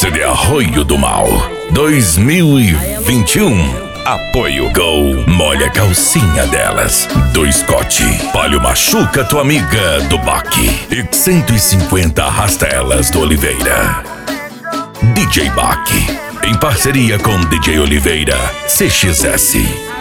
CD Arroio do Mal 2021. Apoio Go, molha a calcinha delas. Do Scott, Palio machuca tua amiga do Baque. E 150 arrasta elas do Oliveira. DJ Baque, em parceria com DJ Oliveira, CXS.